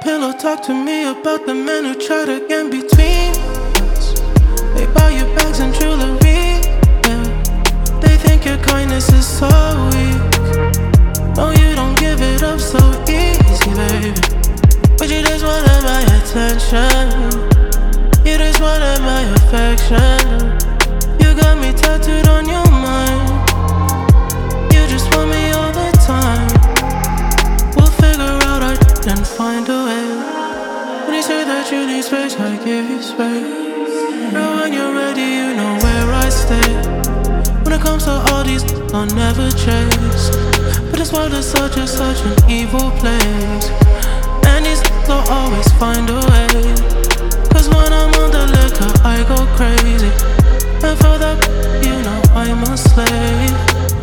pillow talk to me about the men who try to get between us. They buy you bags and jewelry, yeah. They think your kindness is so weak. No, you don't give it up so easy, baby. But you just wanted my attention. You just wanted my affection. You got me tattooed on your mind. You just want me all the time. We'll figure out our and find a way. When you say that you need space, I give you space. Girl, when you're ready, you know where I stay. When it comes to all these, I'll never chase. But this world is such an evil place. And these will always find a way. Cause when I'm on the liquor, I go crazy. And for that, you know I'm a slave.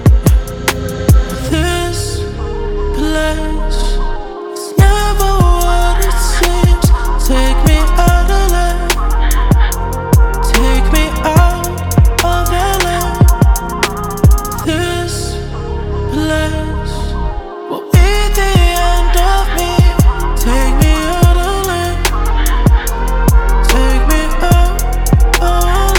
This place is never what it seems. Take me out of LA. Take me out of LA. This place will be the end of me. Take me out of LA. Take me out of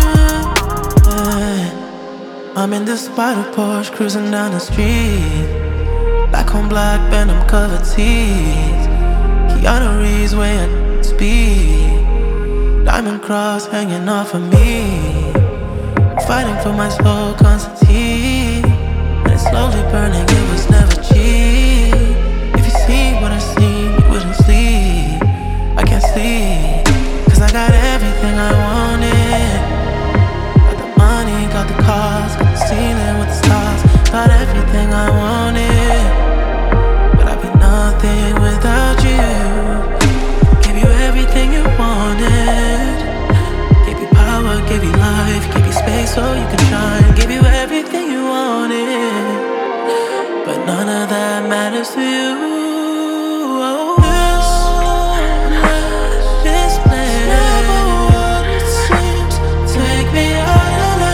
LA. I'm in this spider Porsche cruising down the street. Black on black, Venom covered teeth. Keanu Reeves weighing speed. Diamond cross hanging off of me. Fighting for my soul, Constantine. And it's slowly burning, it was never cheap. If you see what I see, you wouldn't sleep. I can't sleep, cause I got everything I wanted. Got the money, got the cars, got the ceiling with the stars. Got everything I wanted, but I'd be nothing without you. Give you everything you wanted. Give you power, give you life, give you space so you can shine. Give you everything you wanted, but none of that matters to you. This place never what it seems. Take me out of LA.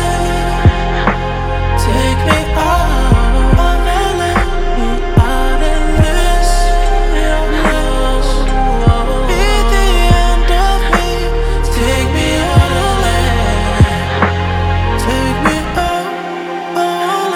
Take me out of LA. Out of this place. Be the end of me. Take me out of LA. Take me out of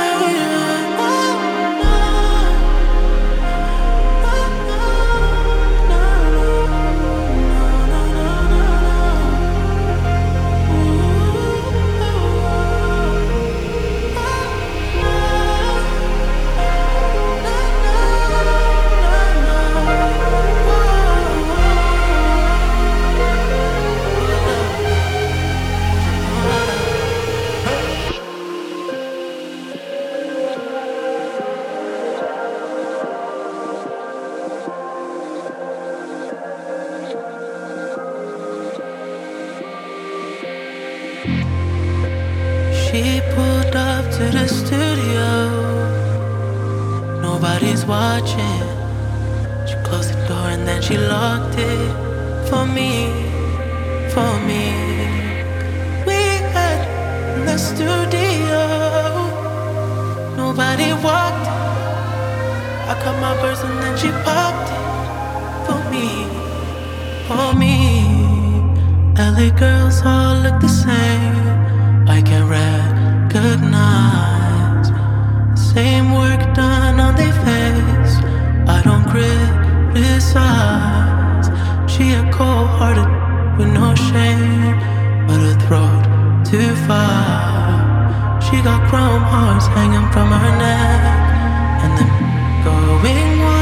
She pulled up to the studio. Nobody's watching. She closed the door and then she locked it. For me, for me. We had in the studio. Nobody walked. I cut my verse and then she popped it. For me, for me. LA girls all look the same. I can recognize the same work done on their face. I don't criticize. She a cold-hearted with no shame, but her throat too far. She got chrome hearts hanging from her neck, and them going wild.